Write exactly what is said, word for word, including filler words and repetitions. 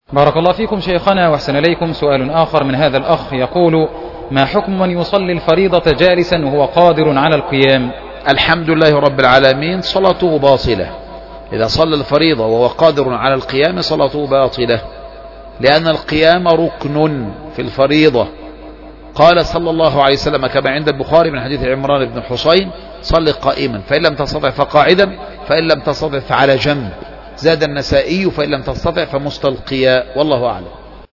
بارك الله فيكم شيخنا واحسن إليكم. سؤال آخر من هذا الأخ يقول: ما حكم من يصلي الفريضة جالسا وهو قادر على القيام؟ الحمد لله رب العالمين، صلاته باطلة. إذا صلى الفريضة وهو قادر على القيام صلاته باطلة، لأن القيام ركن في الفريضة. قال صلى الله عليه وسلم كما عند البخاري من حديث عمران بن حسين: صل قائما، فإن لم تستطع فقاعدا، فإن لم تستطع فعلى جنب. زاد النسائي: فإن لم تستطع فمستلقيا. والله أعلم.